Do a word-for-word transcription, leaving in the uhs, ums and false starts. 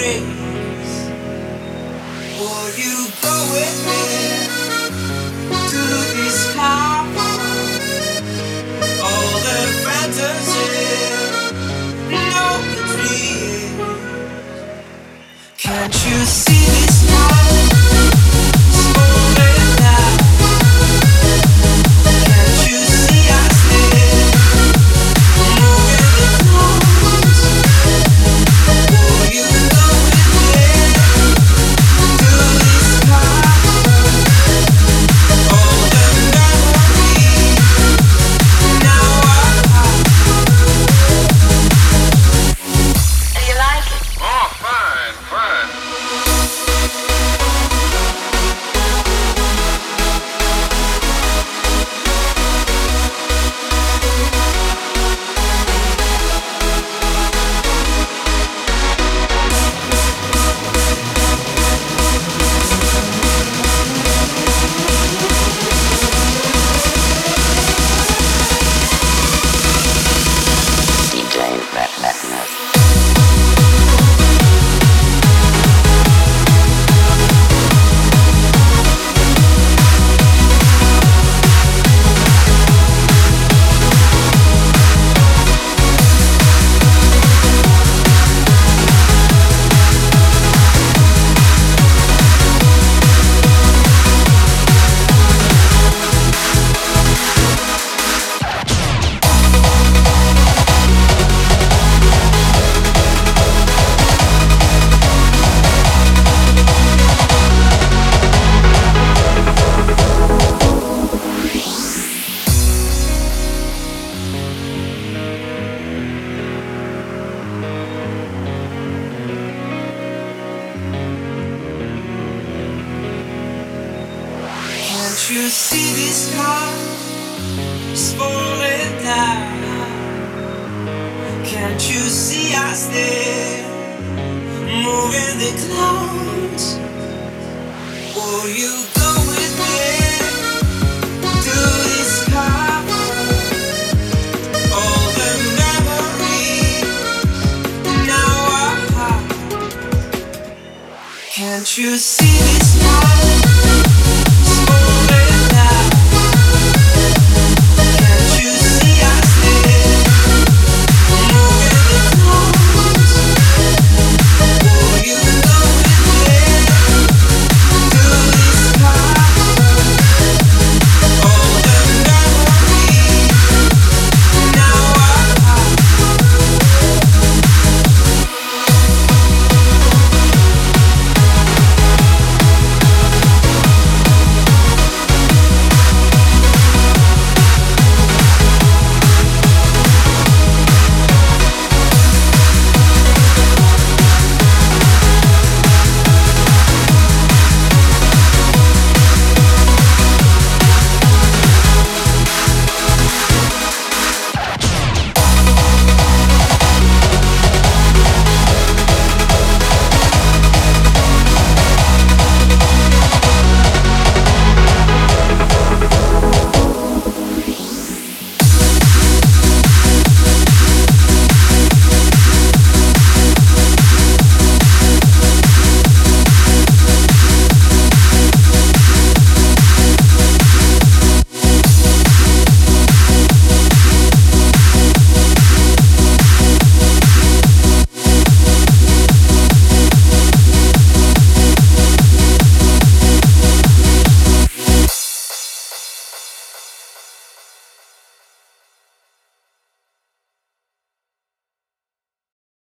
memories. Will you go with me to discover all the fantasy, no dream? Can't you see this light? Falling down. Can't you see us there? Moving the clouds. Will you go with me to discover all the memories? Now I do you like it? Oh, fine, fine. D J Rat Madness. Can't you see this car is falling down? Can't you see us there, moving the clouds? Will you go with me to discover all the memories? Now I can't you see this?